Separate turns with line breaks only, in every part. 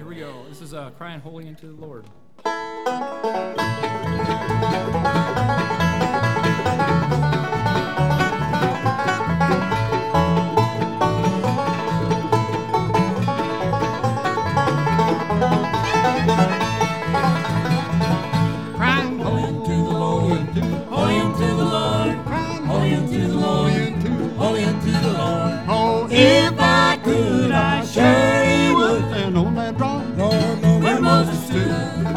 Here we go. This is Crying Holy unto the Lord. Crying holy unto the Lord, holy unto the Lord, crying holy unto the Lord, holy unto the Lord.
Oh,
If I could, I surely would.
and on that rock,
Where Moses stood.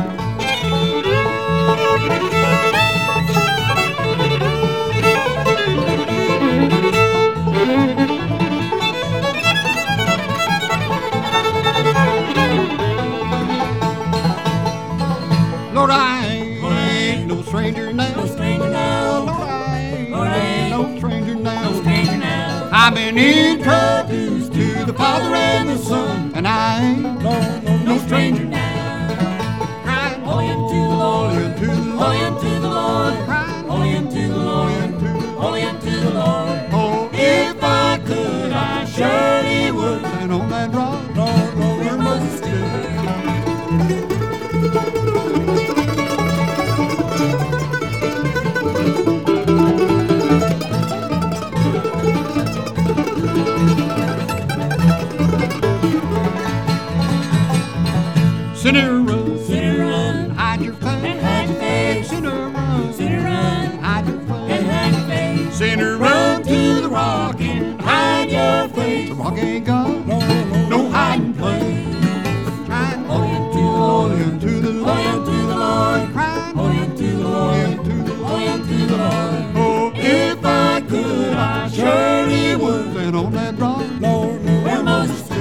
Lord, I ain't no stranger now.
No stranger now.
Lord, I ain't
Lord, I ain't
no stranger now.
No stranger now.
I've been introduced to the Father and the Son, and I ain't
No stranger now.
crying
Holy unto the Lord.
holy unto the Lord.
Holy unto the Lord.
Crying
Holy unto the Lord. Holy unto the Lord.
Oh,
If I could, I surely would.
and on that rock,
Where Moses stood.
sinner run,
Sinner run,
hide your face,
and hide your face.
Sinner run,
Sinner run,
hide your
and
face.
hide your face.
Sinner
Run to the rock and hide your face.
The rock ain't got no hiding place. Crying
Holy unto the Lord.
holy unto the Lord.
Holy unto the Lord.
Crying
Holy unto the Lord. Holy unto the Lord.
Oh,
If I could, I surely would.
and on that rock,
Where Moses stood.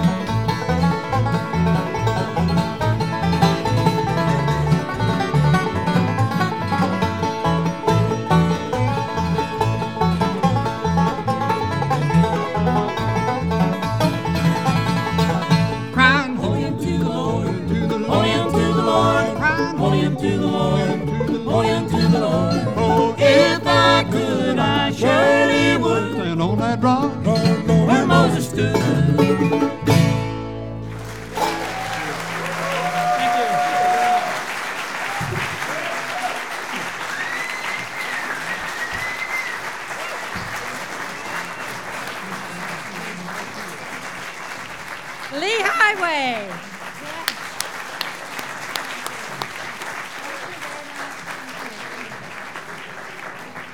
crying
Holy unto the Lord.
unto the Lord.
Holy unto the Lord.
Crying
Holy unto the Lord. Holy unto the Lord.
Oh,
If I could, I surely would.
and on that rock,
Where Moses stood.
Lee Highway.